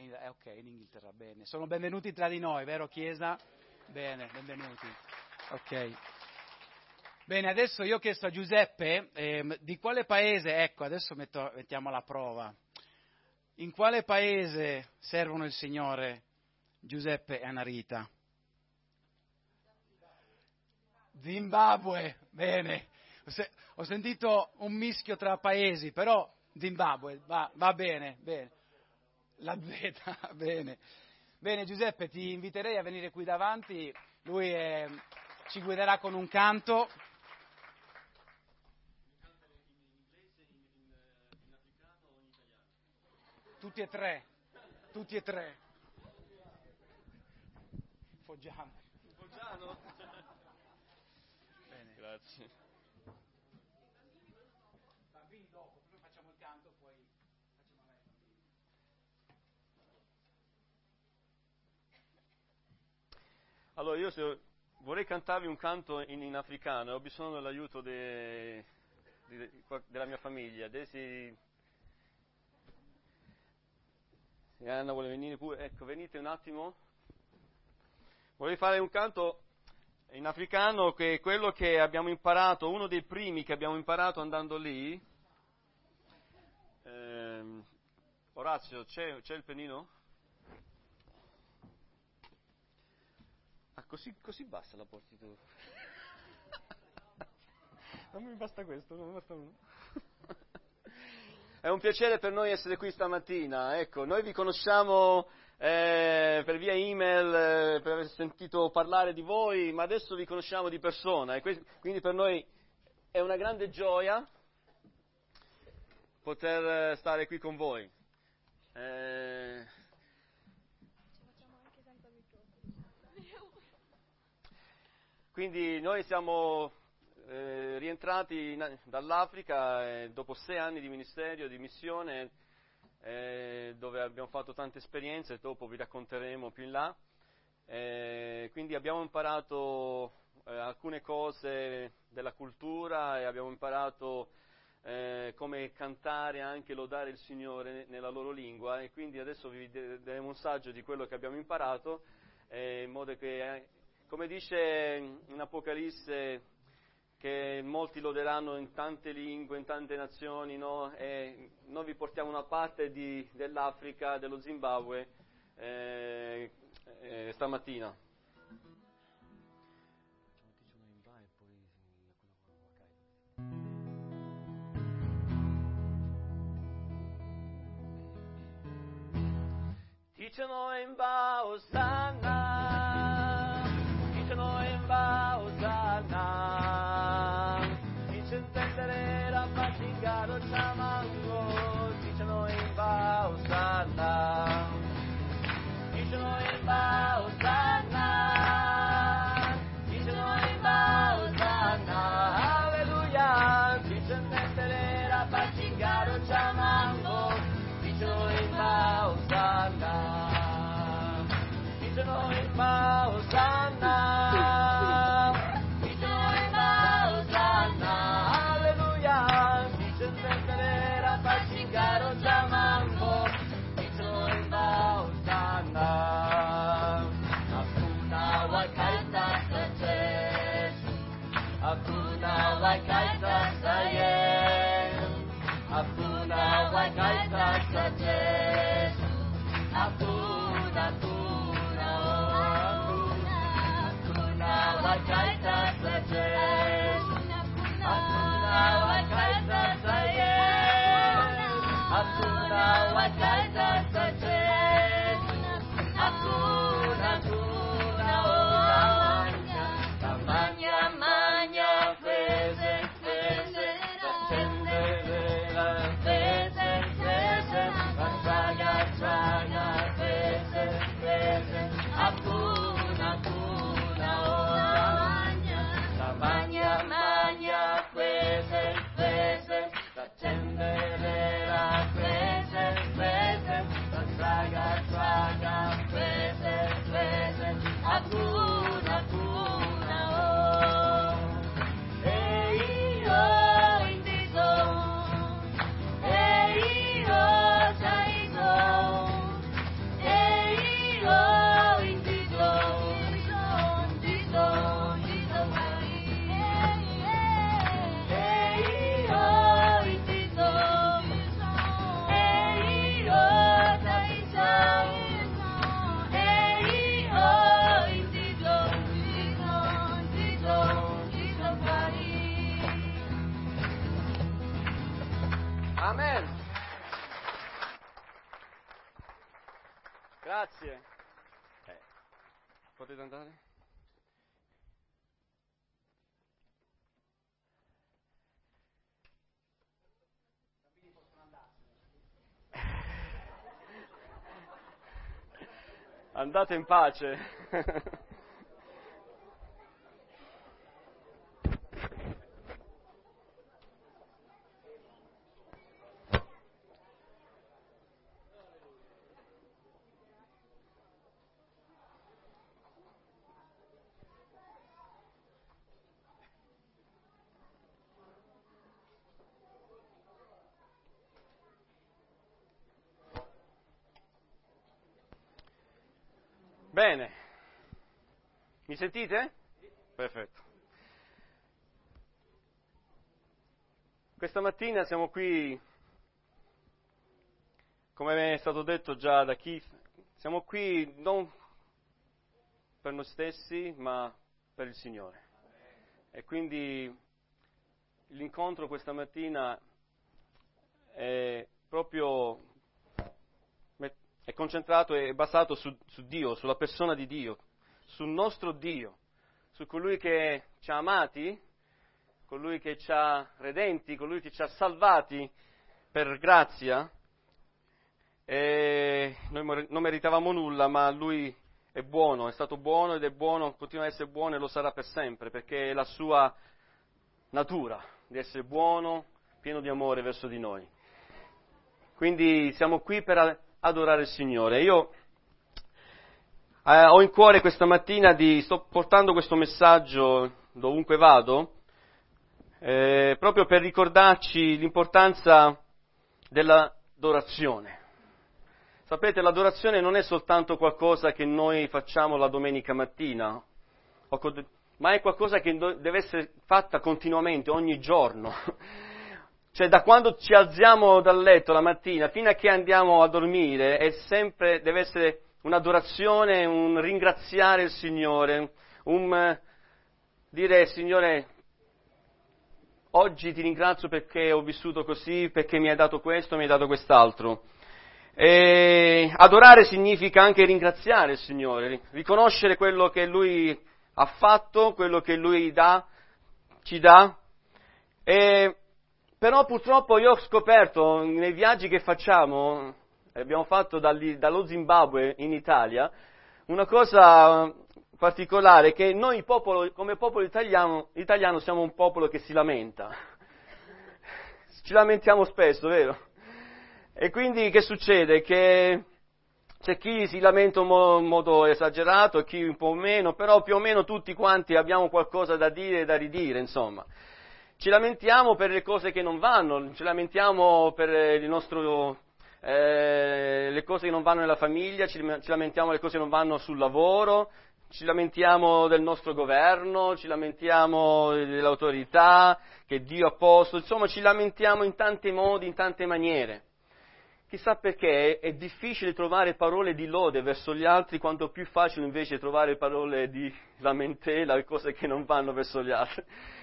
ok, in Inghilterra, bene. Sono benvenuti tra di noi, vero Chiesa? Bene, benvenuti. Ok. Bene, adesso io ho chiesto a Giuseppe di quale paese, ecco, adesso mettiamo alla prova. In quale paese servono il Signore Giuseppe e Anarita? Zimbabwe, bene. Ho sentito un mischio tra paesi, però Zimbabwe, va bene, bene. La Z, bene. Bene Giuseppe, ti inviterei a venire qui davanti, lui ci guiderà con un canto. In africano o in italiano? Tutti e tre. Foggiano. Bene. Grazie. Bambini dopo, noi facciamo il canto, poi facciamo lei bambini. Allora, io vorrei cantarvi un canto in africano, ho bisogno dell'aiuto della mia famiglia. Se Anna vuole venire pure, ecco, venite un attimo. Vorrei fare un canto in africano che è quello che abbiamo imparato, uno dei primi che abbiamo imparato andando lì. Orazio, c'è il pennino? Ah, così basta la porti tu. Non mi basta questo, non mi basta uno. È un piacere per noi essere qui stamattina. Ecco, noi vi conosciamo per via email, per aver sentito parlare di voi, ma adesso vi conosciamo di persona e quindi per noi è una grande gioia poter stare qui con voi. Quindi noi siamo rientrati dall'Africa dopo 6 anni di ministero, di missione, dove abbiamo fatto tante esperienze, dopo vi racconteremo più in là. Quindi abbiamo imparato alcune cose della cultura e abbiamo imparato come cantare, anche lodare il Signore nella loro lingua, e quindi adesso vi daremo un saggio di quello che abbiamo imparato, in modo che, come dice in Apocalisse, che molti loderanno in tante lingue, in tante nazioni, no? E noi vi portiamo una parte dell'Africa, dello Zimbabwe, stamattina. Dicono in Baosana, dicono in Baosana, dice intendere la fatigaro chamango, dicono in Baosana, dicono in Baosana, dicono in Baosana, alleluia, dice intendere la fatigaro chamango, dicono in Baosana. Dicono in Baosana, dicono in Baosana, alleluia, dice intendere la facingaro chamango, dicono in Baosana. Hakuna wakaita sa Jesu, hakuna wakaita sa Yesu, hakuna wakaita sa Jesu, hakuna wakaita sa Jesu, hakuna wakaita sa Yesu, hakuna wakaita sa Jesu, hakuna manya feze accendere la feze Amen. Grazie. Potete andare? Andate in pace. Bene, mi sentite? Perfetto. Questa mattina siamo qui, come è stato detto già da Keith, siamo qui non per noi stessi, ma per il Signore. E quindi l'incontro questa mattina è proprio è concentrato e basato su Dio, sulla persona di Dio, sul nostro Dio, su colui che ci ha amati, colui che ci ha redenti, colui che ci ha salvati per grazia. E noi non meritavamo nulla, ma Lui è buono, è stato buono ed è buono, continua ad essere buono e lo sarà per sempre, perché è la sua natura di essere buono, pieno di amore verso di noi. Quindi siamo qui per adorare il Signore. Io ho in cuore questa mattina sto portando questo messaggio dovunque vado, proprio per ricordarci l'importanza dell'adorazione. Sapete, l'adorazione non è soltanto qualcosa che noi facciamo la domenica mattina, ma è qualcosa che deve essere fatta continuamente, ogni giorno. Cioè, da quando ci alziamo dal letto la mattina fino a che andiamo a dormire, deve essere un'adorazione, un ringraziare il Signore, un dire: Signore, oggi ti ringrazio perché ho vissuto così, perché mi hai dato questo, mi hai dato quest'altro. E adorare significa anche ringraziare il Signore, riconoscere quello che Lui ha fatto, quello che Lui ci dà. Però purtroppo io ho scoperto nei viaggi che facciamo, abbiamo fatto dallo Zimbabwe in Italia, una cosa particolare, che noi come popolo italiano siamo un popolo che si lamenta. Ci lamentiamo spesso, vero? E quindi che succede? Che c'è chi si lamenta in modo esagerato, chi un po' meno, però più o meno tutti quanti abbiamo qualcosa da dire e da ridire, insomma. Ci lamentiamo per le cose che non vanno, ci lamentiamo per le cose che non vanno nella famiglia, ci lamentiamo le cose che non vanno sul lavoro, ci lamentiamo del nostro governo, ci lamentiamo dell'autorità che Dio ha posto, insomma ci lamentiamo in tanti modi, in tante maniere. Chissà perché è difficile trovare parole di lode verso gli altri, quanto più facile invece trovare parole di lamentela e cose che non vanno verso gli altri.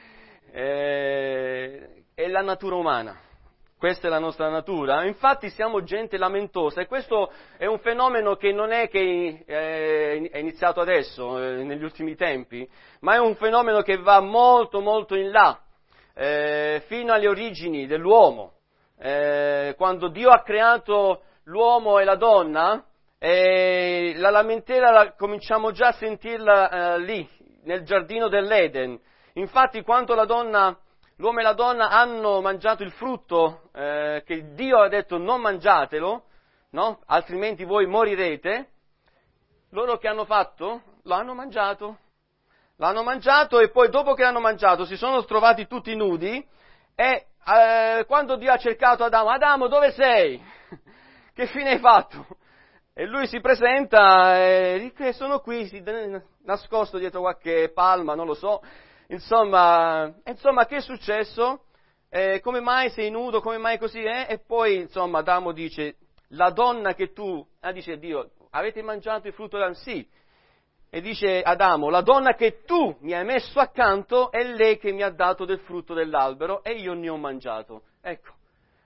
È la natura umana, questa è la nostra natura. Infatti siamo gente lamentosa e questo è un fenomeno che non è che è iniziato adesso, negli ultimi tempi, ma è un fenomeno che va molto molto in là, fino alle origini dell'uomo. Quando Dio ha creato l'uomo e la donna, la lamentela cominciamo già a sentirla lì, nel giardino dell'Eden. Infatti, quando l'uomo e la donna hanno mangiato il frutto che Dio ha detto non mangiatelo, no? Altrimenti voi morirete, loro che hanno fatto? L'hanno mangiato e poi dopo che l'hanno mangiato si sono trovati tutti nudi e quando Dio ha cercato Adamo, dove sei? Che fine hai fatto? E lui si presenta e dice: sono qui, nascosto dietro qualche palma, non lo so. Insomma, che è successo? Come mai sei nudo? Come mai così è? E poi, insomma, Adamo dice: la donna che tu... dice Dio: avete mangiato il frutto del... Sì. E dice Adamo: la donna che tu mi hai messo accanto è lei che mi ha dato del frutto dell'albero e io ne ho mangiato. Ecco,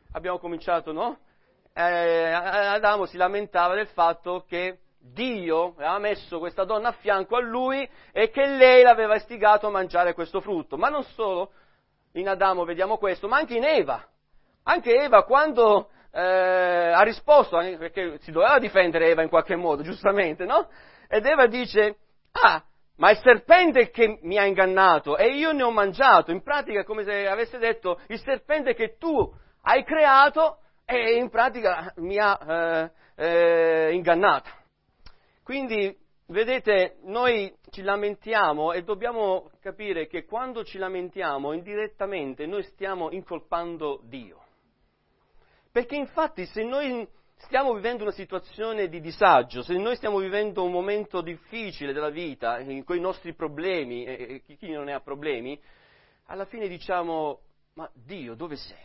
abbiamo cominciato, no? Adamo si lamentava del fatto che Dio aveva messo questa donna a fianco a lui e che lei l'aveva istigato a mangiare questo frutto. Ma non solo in Adamo vediamo questo, ma anche in Eva. Anche Eva quando ha risposto, perché si doveva difendere Eva in qualche modo, giustamente, no? Ed Eva dice, ma è il serpente che mi ha ingannato e io ne ho mangiato. In pratica è come se avesse detto, il serpente che tu hai creato e in pratica mi ha ingannata. Quindi, vedete, noi ci lamentiamo e dobbiamo capire che quando ci lamentiamo indirettamente noi stiamo incolpando Dio. Perché infatti se noi stiamo vivendo una situazione di disagio, se noi stiamo vivendo un momento difficile della vita, con i nostri problemi, e chi non ne ha problemi, alla fine diciamo, ma Dio dove sei?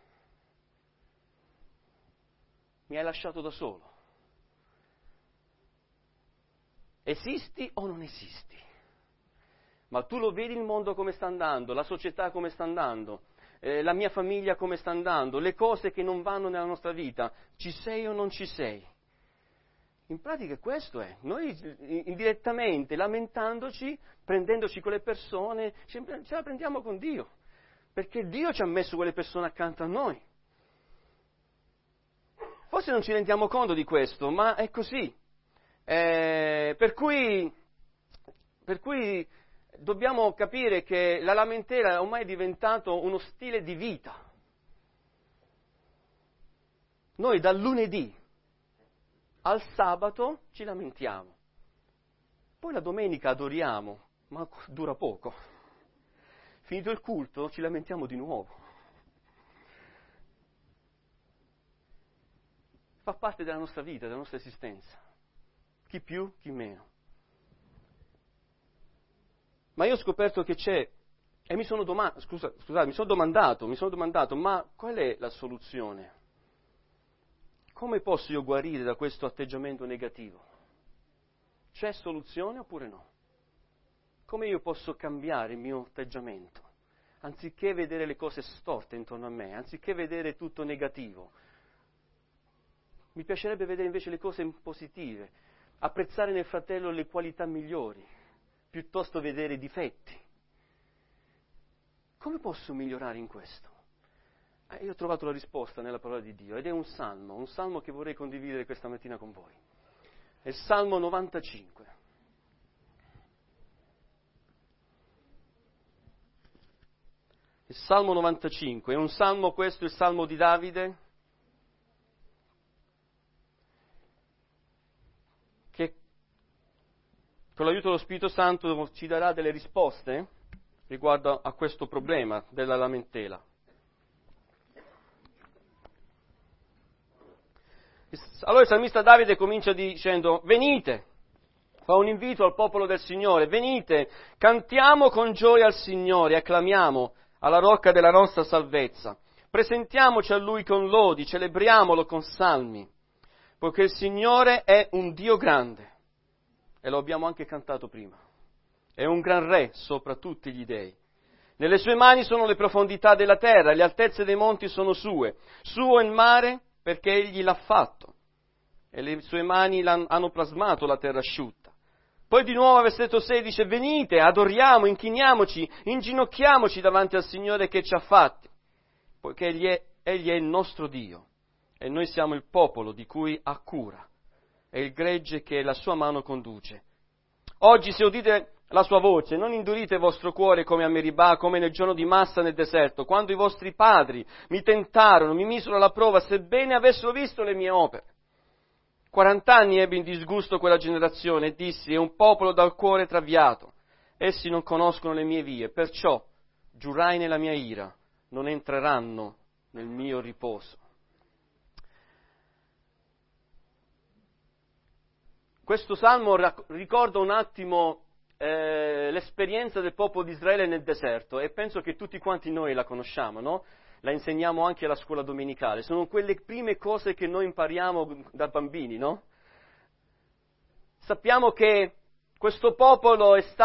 Mi hai lasciato da solo. Esisti o non esisti? Ma tu lo vedi il mondo come sta andando, la società come sta andando, la mia famiglia come sta andando, le cose che non vanno nella nostra vita, ci sei o non ci sei? In pratica questo è, noi indirettamente, lamentandoci, prendendoci quelle persone, ce la prendiamo con Dio, perché Dio ci ha messo quelle persone accanto a noi. Forse non ci rendiamo conto di questo, ma è così. Per cui dobbiamo capire che la lamentela è ormai diventato uno stile di vita. Noi dal lunedì al sabato ci lamentiamo, poi la domenica adoriamo, ma dura poco. Finito il culto ci lamentiamo di nuovo. Fa parte della nostra vita, della nostra esistenza. Chi più, chi meno. Ma io ho scoperto che c'è, e mi sono domandato, ma qual è la soluzione? Come posso io guarire da questo atteggiamento negativo? C'è soluzione oppure no? Come io posso cambiare il mio atteggiamento? Anziché vedere le cose storte intorno a me, anziché vedere tutto negativo, mi piacerebbe vedere invece le cose positive, apprezzare nel fratello le qualità migliori, piuttosto vedere i difetti. Come posso migliorare in questo? Io ho trovato la risposta nella parola di Dio ed è un salmo che vorrei condividere questa mattina con voi. È il Salmo 95. Il Salmo 95 è un salmo, questo è il Salmo di Davide, che con l'aiuto dello Spirito Santo ci darà delle risposte riguardo a questo problema della lamentela. Allora il salmista Davide comincia dicendo: venite, fa un invito al popolo del Signore, venite, cantiamo con gioia al Signore, acclamiamo alla rocca della nostra salvezza, presentiamoci a Lui con lodi, celebriamolo con salmi, poiché il Signore è un Dio grande, e lo abbiamo anche cantato prima, è un gran Re sopra tutti gli dei. Nelle sue mani sono le profondità della terra, le altezze dei monti sono sue, suo il mare perché egli l'ha fatto, e le sue mani hanno plasmato la terra asciutta. Poi di nuovo, versetto 16, venite, adoriamo, inchiniamoci, inginocchiamoci davanti al Signore che ci ha fatti, poiché egli è il nostro Dio, e noi siamo il popolo di cui ha cura, e il gregge che la sua mano conduce. Oggi se udite la sua voce, non indurite il vostro cuore come a Meribà, come nel giorno di Massa nel deserto, quando i vostri padri mi tentarono, mi misero alla prova, sebbene avessero visto le mie opere. 40 anni ebbi in disgusto quella generazione e dissi: è un popolo dal cuore traviato, essi non conoscono le mie vie, perciò giurai nella mia ira, non entreranno nel mio riposo. Questo salmo ricorda un attimo l'esperienza del popolo di Israele nel deserto, e penso che tutti quanti noi la conosciamo, no? La insegniamo anche alla scuola domenicale, sono quelle prime cose che noi impariamo da bambini, no? Sappiamo che questo popolo si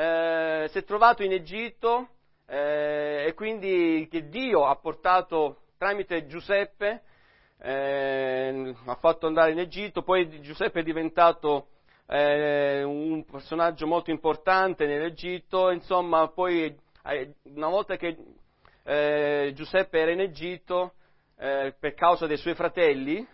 è trovato in Egitto e quindi che Dio ha portato tramite Giuseppe ha fatto andare in Egitto, poi Giuseppe è diventato un personaggio molto importante nell'Egitto, insomma, poi una volta che Giuseppe era in Egitto, per causa dei suoi fratelli,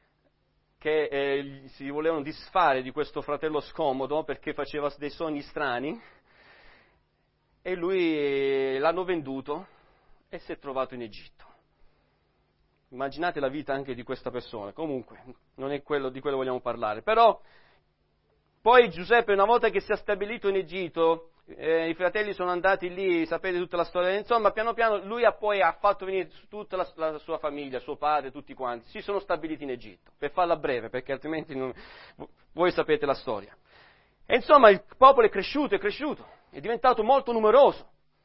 che si volevano disfare di questo fratello scomodo perché faceva dei sogni strani, e lui l'hanno venduto e si è trovato in Egitto. Immaginate la vita anche di questa persona. Comunque, non è quello di quello che vogliamo parlare. Però, poi Giuseppe, una volta che si è stabilito in Egitto, i fratelli sono andati lì, sapete tutta la storia, insomma, piano piano lui ha fatto venire tutta la sua famiglia, suo padre, tutti quanti, si sono stabiliti in Egitto, per farla breve, perché altrimenti voi sapete la storia. E insomma, il popolo è cresciuto, è diventato molto numeroso.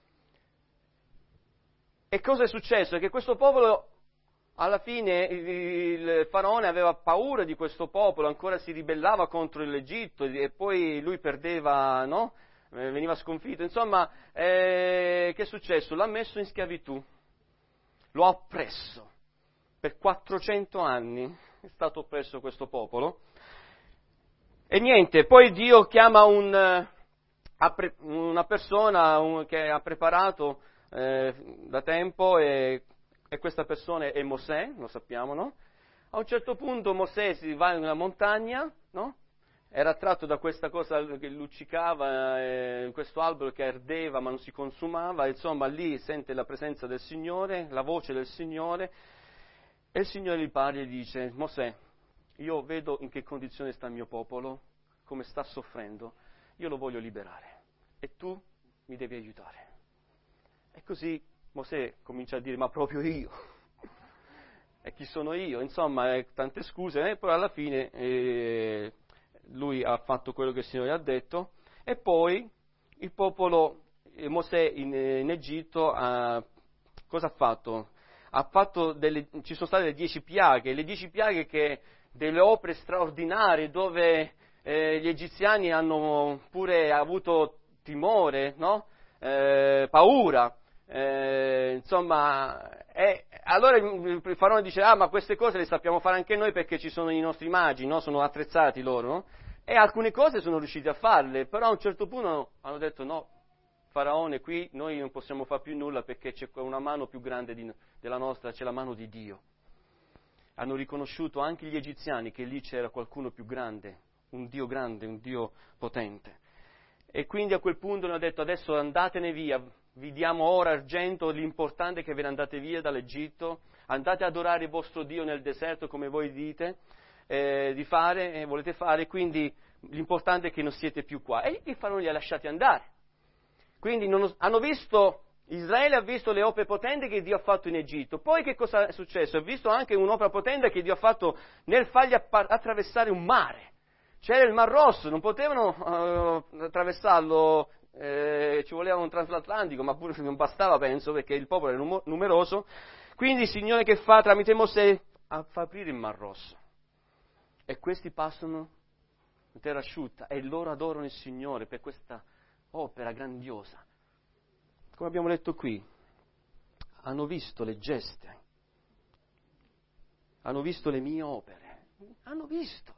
E cosa è successo? Che questo popolo, alla fine, il faraone aveva paura di questo popolo, ancora si ribellava contro l'Egitto e poi lui perdeva, no? Veniva sconfitto. Insomma, che è successo? L'ha messo in schiavitù, lo ha oppresso. Per 400 anni è stato oppresso questo popolo. E niente, poi Dio chiama una persona che ha preparato da tempo, e questa persona è Mosè, lo sappiamo, no? A un certo punto Mosè si va in una montagna, no? Era attratto da questa cosa che luccicava, questo albero che ardeva ma non si consumava, insomma lì sente la presenza del Signore, la voce del Signore, e il Signore gli parla e dice: Mosè, io vedo in che condizione sta il mio popolo, come sta soffrendo, io lo voglio liberare e tu mi devi aiutare. E così Mosè comincia a dire: ma proprio io? E chi sono io? Insomma, tante scuse, e poi alla fine lui ha fatto quello che il Signore ha detto, e poi il popolo, Mosè in Egitto, cosa ha fatto? Ci sono state le 10 piaghe, che delle opere straordinarie dove gli egiziani hanno pure avuto timore, no? Paura. Insomma, allora il faraone dice: ma queste cose le sappiamo fare anche noi perché ci sono i nostri magi, no? Sono attrezzati loro, no? E alcune cose sono riusciti a farle, però a un certo punto hanno detto: no, faraone, qui noi non possiamo fare più nulla perché c'è una mano più grande della nostra, c'è la mano di Dio. Hanno riconosciuto anche gli egiziani che lì c'era qualcuno più grande, un Dio potente. E quindi a quel punto hanno detto: adesso andatene via, vi diamo oro, argento, l'importante è che ve ne andate via dall'Egitto, andate ad adorare il vostro Dio nel deserto come voi dite di fare, volete fare, quindi l'importante è che non siete più qua. E il faraone li ha lasciati andare. Quindi Israele ha visto le opere potenti che Dio ha fatto in Egitto. Poi che cosa è successo? Ha visto anche un'opera potente che Dio ha fatto nel fargli attraversare un mare. C'era il Mar Rosso, non potevano attraversarlo, ci voleva un transatlantico, ma pure non bastava, penso, perché il popolo era numeroso. Quindi il Signore che fa tramite Mosè? Fa aprire il Mar Rosso. E questi passano in terra asciutta e loro adorano il Signore per questa opera grandiosa. Come abbiamo letto qui, hanno visto le geste, hanno visto le mie opere, hanno visto.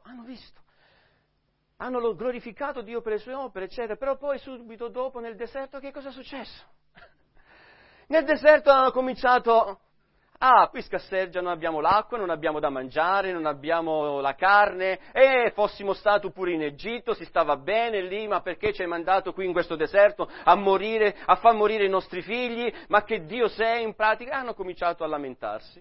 Hanno glorificato Dio per le sue opere, eccetera, però poi subito dopo nel deserto che cosa è successo? Nel deserto hanno cominciato: qui scarseggia, non abbiamo l'acqua, non abbiamo da mangiare, non abbiamo la carne, fossimo stati pure in Egitto, si stava bene lì, ma perché ci hai mandato qui in questo deserto a far morire i nostri figli? Ma che Dio sei in pratica? Hanno cominciato a lamentarsi.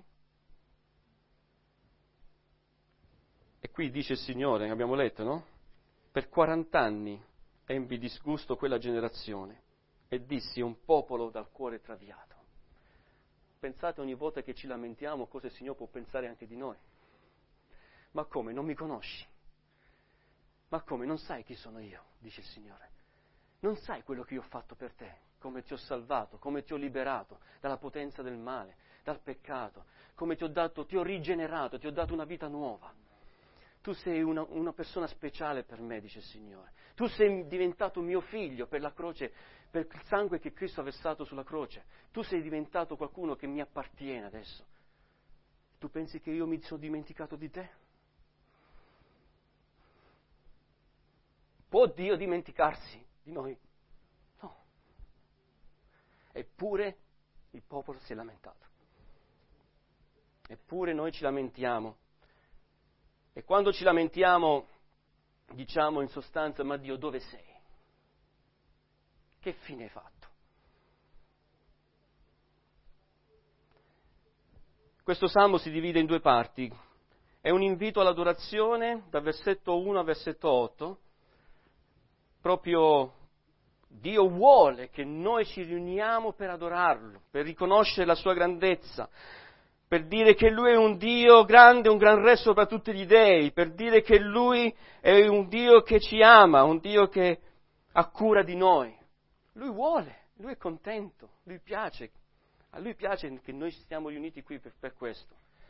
E qui dice il Signore, abbiamo letto, no? Per 40 anni ebbi disgusto quella generazione e dissi: un popolo dal cuore traviato. Pensate ogni volta che ci lamentiamo cosa il Signore può pensare anche di noi. Ma come, non mi conosci? Ma come, non sai chi sono io? Dice il Signore. Non sai quello che io ho fatto per te, come ti ho salvato, come ti ho liberato dalla potenza del male, dal peccato, come ti ho rigenerato, ti ho dato una vita nuova. Tu sei una persona speciale per me, dice il Signore. Tu sei diventato mio figlio per la croce, per il sangue che Cristo ha versato sulla croce. Tu sei diventato qualcuno che mi appartiene adesso. Tu pensi che io mi sono dimenticato di te? Può Dio dimenticarsi di noi? No. Eppure il popolo si è lamentato. Eppure noi ci lamentiamo. E quando ci lamentiamo diciamo in sostanza: ma Dio, dove sei? Che fine hai fatto? Questo salmo si divide in due parti. È un invito all'adorazione dal versetto 1 al versetto 8. Proprio Dio vuole che noi ci riuniamo per adorarlo, per riconoscere la sua grandezza, per dire che Lui è un Dio grande, un gran re sopra tutti gli dei, per dire che Lui è un Dio che ci ama, un Dio che ha cura di noi. Lui vuole, Lui è contento, Lui piace, a Lui piace che noi stiamo riuniti qui per questo.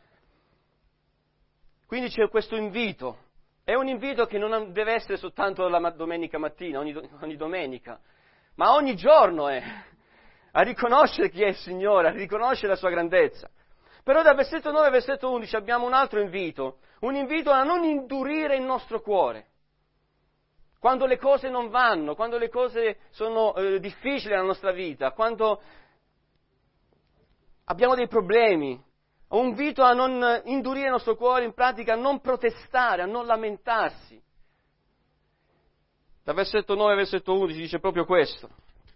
Quindi c'è questo invito, è un invito che non deve essere soltanto la domenica mattina, ogni domenica, ma ogni giorno è a riconoscere chi è il Signore, a riconoscere la sua grandezza. Però dal versetto 9 al versetto 11 abbiamo un altro invito, un invito a non indurire il nostro cuore. Quando le cose non vanno, quando le cose sono difficili nella nostra vita, quando abbiamo dei problemi, un invito a non indurire il nostro cuore, in pratica a non protestare, a non lamentarsi. Dal versetto 9 al versetto 11 dice proprio questo: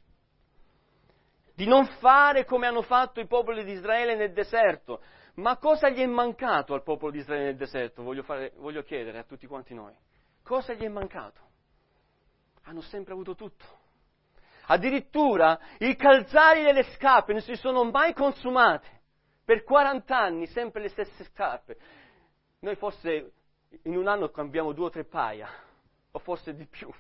di non fare come hanno fatto i popoli di Israele nel deserto. Ma cosa gli è mancato al popolo di Israele nel deserto? Voglio chiedere a tutti quanti noi. Cosa gli è mancato? Hanno sempre avuto tutto. Addirittura i calzari delle scarpe non si sono mai consumate. Per 40 anni sempre le stesse scarpe. Noi forse in un anno cambiamo 2 o 3 paia, o forse di più.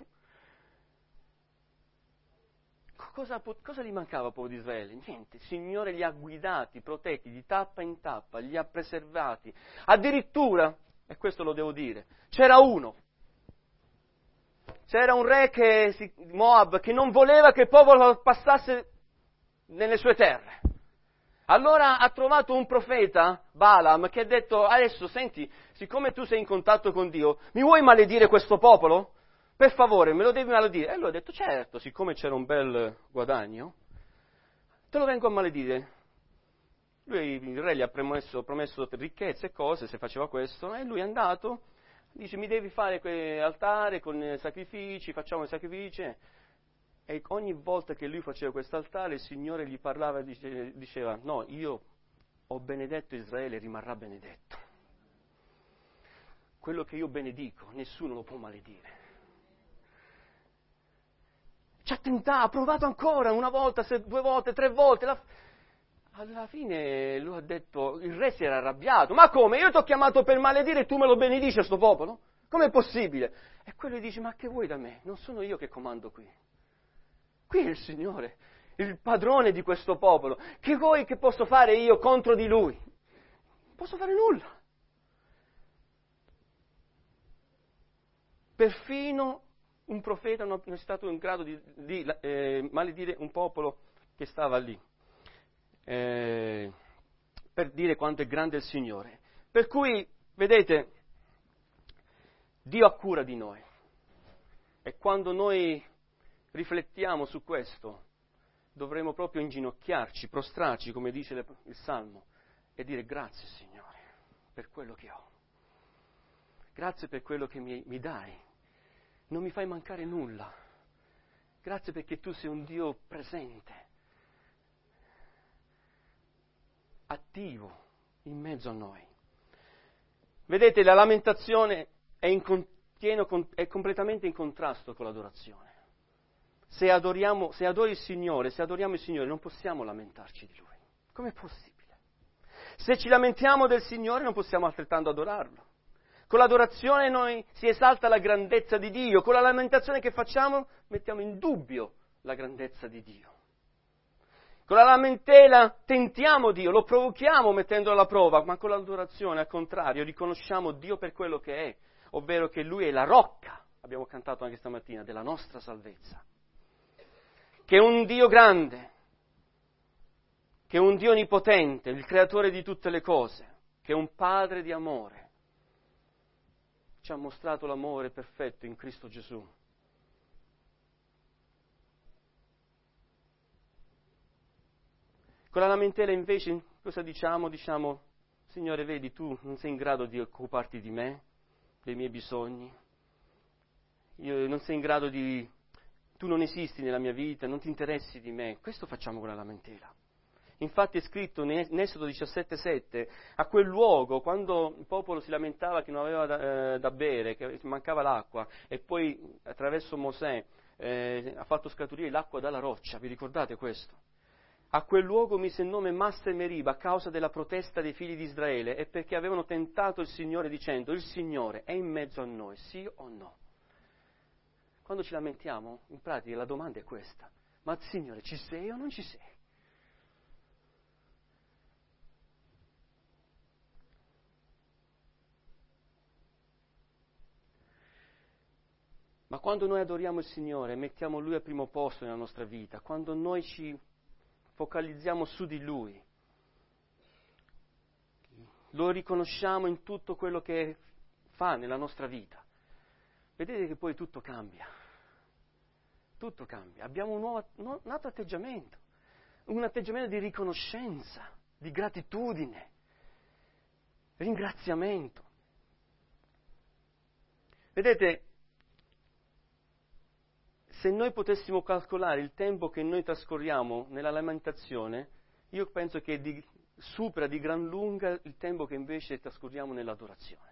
Cosa gli mancava al popolo di Israele? Niente, il Signore li ha guidati, protetti, di tappa in tappa, li ha preservati. Addirittura, e questo lo devo dire, c'era un re Moab che non voleva che il popolo passasse nelle sue terre. Allora ha trovato un profeta, Balaam, che ha detto: adesso senti, siccome tu sei in contatto con Dio, mi vuoi maledire questo popolo? Per favore, me lo devi maledire. E lui ha detto: certo, siccome c'era un bel guadagno, te lo vengo a maledire. Il re gli ha promesso ricchezze e cose se faceva questo, e lui è andato, dice: mi devi fare altare con sacrifici, facciamo i sacrifici. E ogni volta che lui faceva quest'altare, il Signore gli parlava e diceva: no, io ho benedetto Israele, rimarrà benedetto. Quello che io benedico, nessuno lo può maledire. Ci ha tentato, ha provato ancora, 1 volta, 2 volte, 3 volte. Alla fine lui ha detto, il re si era arrabbiato: ma come? Io ti ho chiamato per maledire e tu me lo benedici a sto popolo? Com'è possibile? E quello gli dice: ma che vuoi da me? Non sono io che comando qui. Qui è il Signore, il padrone di questo popolo. Che vuoi che posso fare io contro di lui? Non posso fare nulla. Perfino un profeta non è stato in grado di maledire un popolo che stava lì, per dire quanto è grande il Signore. Per cui, vedete, Dio ha cura di noi. E quando noi riflettiamo su questo, dovremo proprio inginocchiarci, prostrarci, come dice il Salmo, e dire: grazie Signore per quello che ho. Grazie per quello che mi dai. Non mi fai mancare nulla. Grazie perché tu sei un Dio presente, attivo in mezzo a noi. Vedete, la lamentazione è completamente in contrasto con l'adorazione. Se adoriamo il Signore, se adoriamo il Signore, non possiamo lamentarci di Lui. Com'è possibile? Se ci lamentiamo del Signore, non possiamo altrettanto adorarlo. Con l'adorazione noi si esalta la grandezza di Dio, con la lamentazione che facciamo mettiamo in dubbio la grandezza di Dio. Con la lamentela tentiamo Dio, lo provochiamo mettendolo alla prova, ma con l'adorazione, al contrario, riconosciamo Dio per quello che è, ovvero che Lui è la rocca, abbiamo cantato anche stamattina, della nostra salvezza. Che è un Dio grande, che è un Dio onnipotente, il creatore di tutte le cose. che è un Padre di amore, ci ha mostrato l'amore perfetto in Cristo Gesù. Con la lamentela invece cosa diciamo? Diciamo, Signore, vedi, tu non sei in grado di occuparti di me, dei miei bisogni, non sei in grado tu non esisti nella mia vita, non ti interessi di me. Questo facciamo con la lamentela. Infatti è scritto in Esodo 17,7, a quel luogo, quando il popolo si lamentava che non aveva da bere, che mancava l'acqua, e poi attraverso Mosè ha fatto scaturire l'acqua dalla roccia, vi ricordate questo? A quel luogo mise il nome Massa e Meriba a causa della protesta dei figli di Israele e perché avevano tentato il Signore dicendo, il Signore è in mezzo a noi, sì o no? Quando ci lamentiamo, in pratica la domanda è questa, ma Signore ci sei o non ci sei? Ma quando noi adoriamo il Signore, mettiamo Lui al primo posto nella nostra vita, quando noi ci focalizziamo su di Lui, lo riconosciamo in tutto quello che fa nella nostra vita, vedete che poi tutto cambia. Tutto cambia. Abbiamo un altro atteggiamento, un atteggiamento di riconoscenza, di gratitudine, ringraziamento. Vedete, se noi potessimo calcolare il tempo che noi trascorriamo nella lamentazione, io penso che supera di gran lunga il tempo che invece trascorriamo nell'adorazione.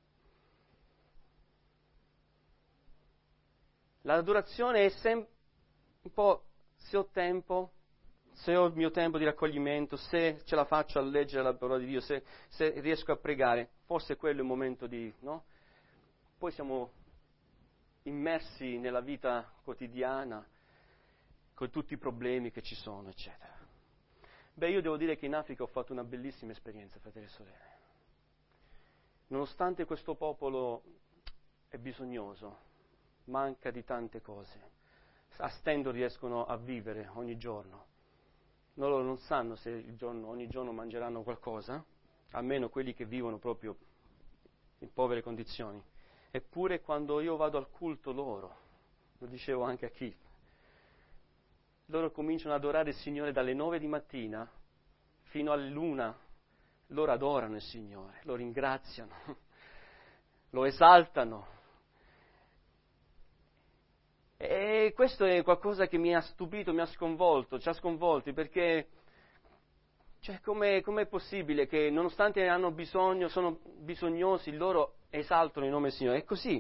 L'adorazione è sempre un po' se ho tempo, se ho il mio tempo di raccoglimento, se ce la faccio a leggere la parola di Dio, se riesco a pregare, forse quello è il momento no? Poi siamo immersi nella vita quotidiana, con tutti i problemi che ci sono, eccetera. Beh, io devo dire che in Africa ho fatto una bellissima esperienza, fratelli e sorelle. Nonostante questo popolo è bisognoso, manca di tante cose, a stento riescono a vivere ogni giorno. Loro non sanno se ogni giorno mangeranno qualcosa, almeno quelli che vivono proprio in povere condizioni. Eppure quando io vado al culto loro, lo dicevo anche a Keith, loro cominciano ad adorare il Signore dalle 9 di mattina fino all'1, loro adorano il Signore, lo ringraziano, lo esaltano. E questo è qualcosa che mi ha stupito, mi ha sconvolto, ci ha sconvolti, perché com'è possibile che nonostante hanno bisogno, sono bisognosi, loro esaltano il nome del Signore? È così.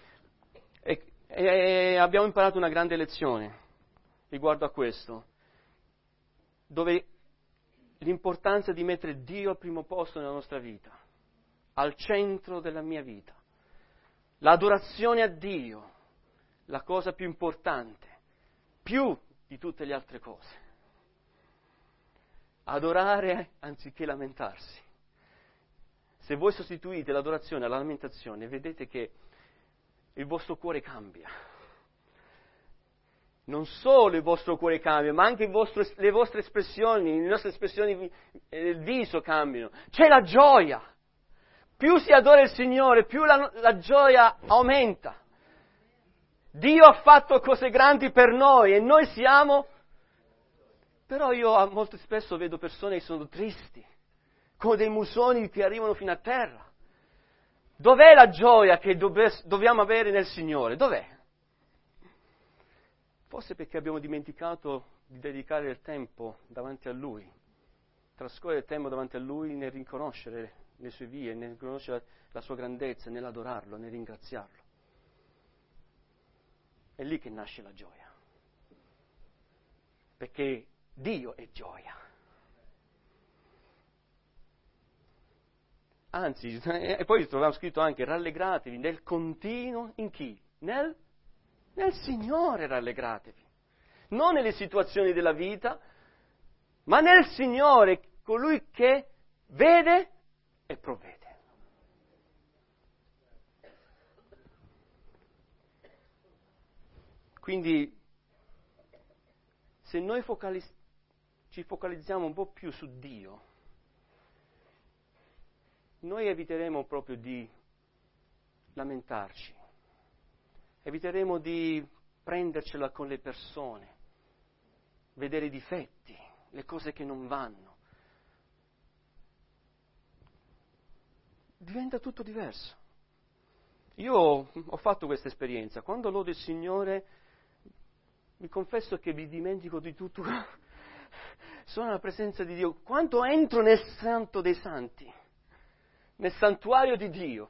E abbiamo imparato una grande lezione riguardo a questo, dove l'importanza di mettere Dio al primo posto nella nostra vita, al centro della mia vita. L'adorazione a Dio, la cosa più importante, più di tutte le altre cose. Adorare anziché lamentarsi. Se voi sostituite l'adorazione alla lamentazione, vedete che il vostro cuore cambia. Non solo il vostro cuore cambia, ma anche le vostre espressioni, le nostre espressioni del viso cambiano. C'è la gioia. Più si adora il Signore, più la gioia aumenta. Dio ha fatto cose grandi per noi e noi siamo... Però io molto spesso vedo persone che sono tristi, con dei musoni che arrivano fino a terra. Dov'è la gioia che dobbiamo avere nel Signore? Dov'è? Forse perché abbiamo dimenticato di dedicare il tempo davanti a Lui, trascorrere il tempo davanti a Lui nel riconoscere le sue vie, nel riconoscere la sua grandezza, nell'adorarlo, nel ringraziarlo. È lì che nasce la gioia. Perché Dio è gioia. Anzi, e poi troviamo scritto anche rallegratevi nel continuo, in chi? Nel Signore rallegratevi. Non nelle situazioni della vita, ma nel Signore, colui che vede e provvede. Quindi, se noi ci focalizziamo un po' più su Dio, noi eviteremo proprio di lamentarci, eviteremo di prendercela con le persone, vedere i difetti, le cose che non vanno. Diventa tutto diverso. Io ho fatto questa esperienza. Quando lodo il Signore, vi confesso che vi dimentico di tutto. Sono alla presenza di Dio. Quando entro nel Santo dei Santi, nel santuario di Dio,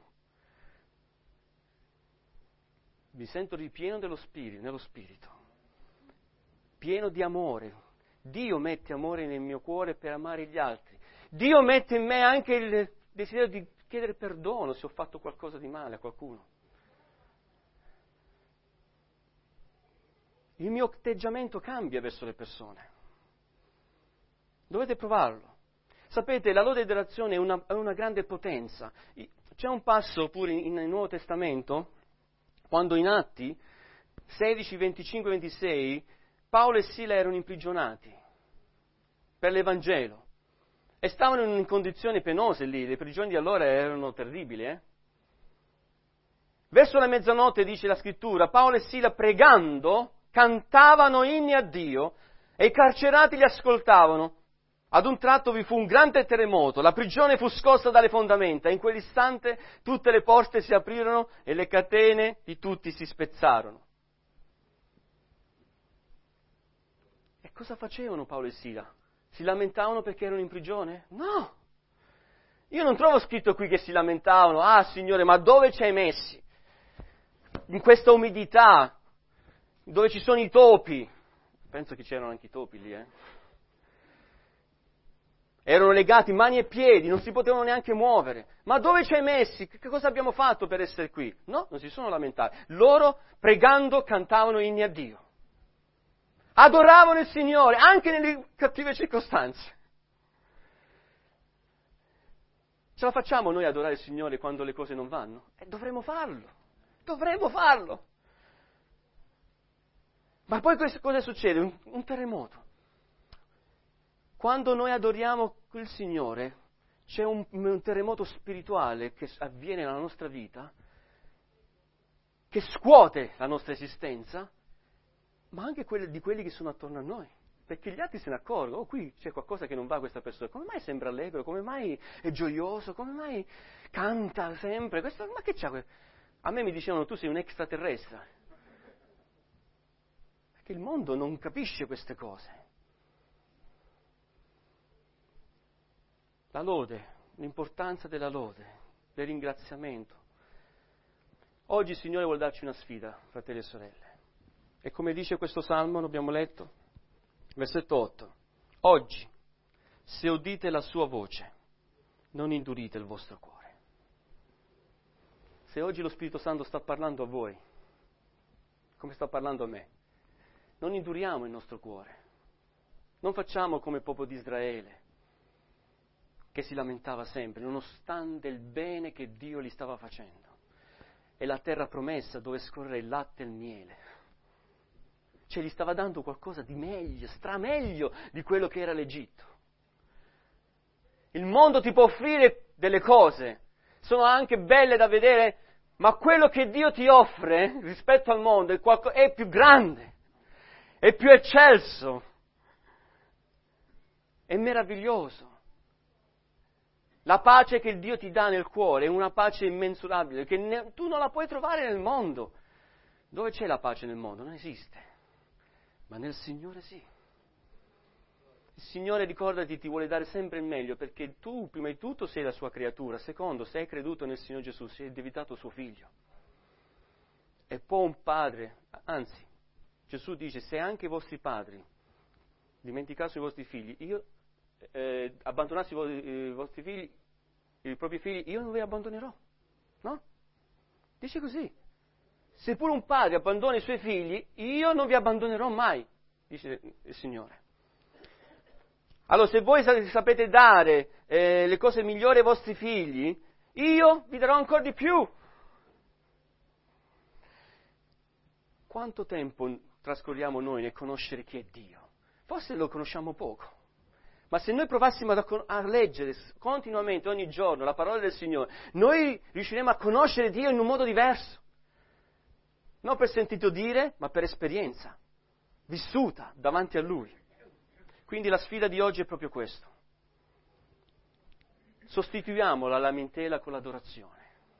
mi sento ripieno nello Spirito, pieno di amore. Dio mette amore nel mio cuore per amare gli altri. Dio mette in me anche il desiderio di chiedere perdono se ho fatto qualcosa di male a qualcuno. Il mio atteggiamento cambia verso le persone. Dovete provarlo. Sapete, la lode dell'azione è una grande potenza. C'è un passo pure nel Nuovo Testamento, quando in Atti 16, 25, 26, Paolo e Sila erano imprigionati per l'Evangelo. E stavano in condizioni penose lì, le prigioni di allora erano terribili. Verso la mezzanotte, dice la scrittura, Paolo e Sila pregando, cantavano inni a Dio e i carcerati li ascoltavano. Ad un tratto vi fu un grande terremoto, la prigione fu scossa dalle fondamenta e in quell'istante tutte le porte si aprirono e le catene di tutti si spezzarono. E cosa facevano Paolo e Sila? Si lamentavano perché erano in prigione? No! Io non trovo scritto qui che si lamentavano, Signore, ma dove ci hai messi? In questa umidità, dove ci sono i topi. Penso che c'erano anche i topi lì, Erano legati mani e piedi, non si potevano neanche muovere. Ma dove ci hai messi? Che cosa abbiamo fatto per essere qui? No, non si sono lamentati. Loro, pregando, cantavano inni a Dio. Adoravano il Signore, anche nelle cattive circostanze. Ce la facciamo noi adorare il Signore quando le cose non vanno? Dovremmo farlo. Ma poi cosa succede? Un terremoto. Quando noi adoriamo il Signore, c'è un terremoto spirituale che avviene nella nostra vita, che scuote la nostra esistenza, ma anche di quelli che sono attorno a noi. Perché gli altri se ne accorgono, qui c'è qualcosa che non va a questa persona, come mai sembra allegro, come mai è gioioso, come mai canta sempre, ma che c'ha? A me mi dicevano tu sei un extraterrestre, perché il mondo non capisce queste cose. La lode, l'importanza della lode, del ringraziamento. Oggi il Signore vuole darci una sfida, fratelli e sorelle. E come dice questo salmo, l'abbiamo letto, versetto 8. Oggi, se udite la sua voce, non indurite il vostro cuore. Se oggi lo Spirito Santo sta parlando a voi, come sta parlando a me, non induriamo il nostro cuore. Non facciamo come il popolo di Israele, che si lamentava sempre, nonostante il bene che Dio gli stava facendo. E la terra promessa dove scorre il latte e il miele. Cioè gli stava dando qualcosa di meglio, strameglio di quello che era l'Egitto. Il mondo ti può offrire delle cose, sono anche belle da vedere, ma quello che Dio ti offre rispetto al mondo è più grande, è più eccelso, è meraviglioso. La pace che Dio ti dà nel cuore è una pace immensurabile, che tu non la puoi trovare nel mondo. Dove c'è la pace nel mondo? Non esiste. Ma nel Signore sì. Il Signore, ricordati, ti vuole dare sempre il meglio, perché tu, prima di tutto, sei la sua creatura. Secondo, se hai creduto nel Signore Gesù, sei diventato suo figlio. E può un padre, anzi, Gesù dice, se anche i vostri padri dimenticassero i vostri figli, abbandonassi i vostri figli, i propri figli, io non vi abbandonerò. No? Dice così. Seppure un padre abbandona i suoi figli, io non vi abbandonerò mai, dice il Signore. Allora, se voi sapete dare le cose migliori ai vostri figli, io vi darò ancora di più. Quanto tempo trascorriamo noi nel conoscere chi è Dio? Forse lo conosciamo poco. Ma se noi provassimo a leggere continuamente, ogni giorno, la parola del Signore, noi riusciremo a conoscere Dio in un modo diverso. Non per sentito dire, ma per esperienza, vissuta davanti a Lui. Quindi la sfida di oggi è proprio questo. Sostituiamo la lamentela con l'adorazione.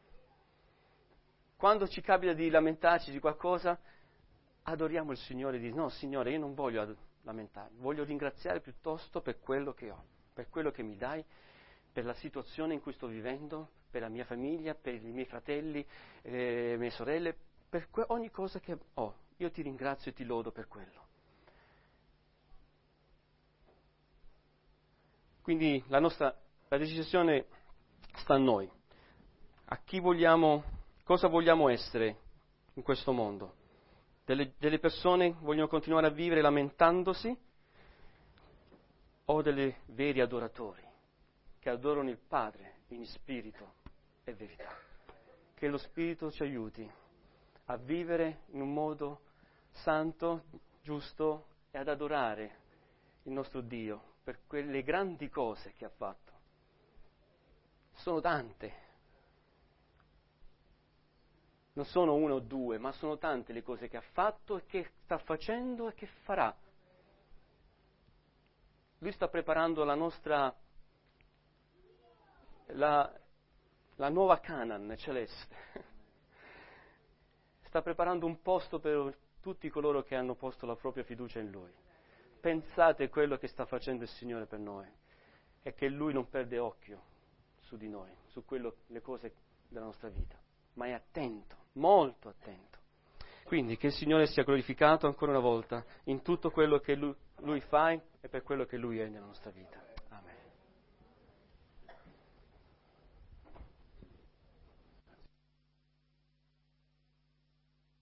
Quando ci capita di lamentarci di qualcosa, adoriamo il Signore e diciamo, no Signore, io non voglio lamentarmi, voglio ringraziare piuttosto per quello che ho, per quello che mi dai, per la situazione in cui sto vivendo, per la mia famiglia, per i miei fratelli, le mie sorelle, per ogni cosa che ho. Io ti ringrazio e ti lodo per quello. Quindi la decisione sta a noi. A chi vogliamo, cosa vogliamo essere in questo mondo? Delle persone vogliono continuare a vivere lamentandosi o delle veri adoratori che adorano il Padre in spirito e verità? Che lo Spirito ci aiuti a vivere in un modo santo, giusto e ad adorare il nostro Dio per quelle grandi cose che ha fatto. Sono tante. Non sono una o due, ma sono tante le cose che ha fatto e che sta facendo e che farà. Lui sta preparando la nuova Canaan celeste. Sta preparando un posto per tutti coloro che hanno posto la propria fiducia in Lui. Pensate a quello che sta facendo il Signore per noi e che Lui non perde occhio su di noi, su le cose della nostra vita, ma è attento, molto attento. Quindi che il Signore sia glorificato ancora una volta in tutto quello che Lui fa e per quello che Lui è nella nostra vita.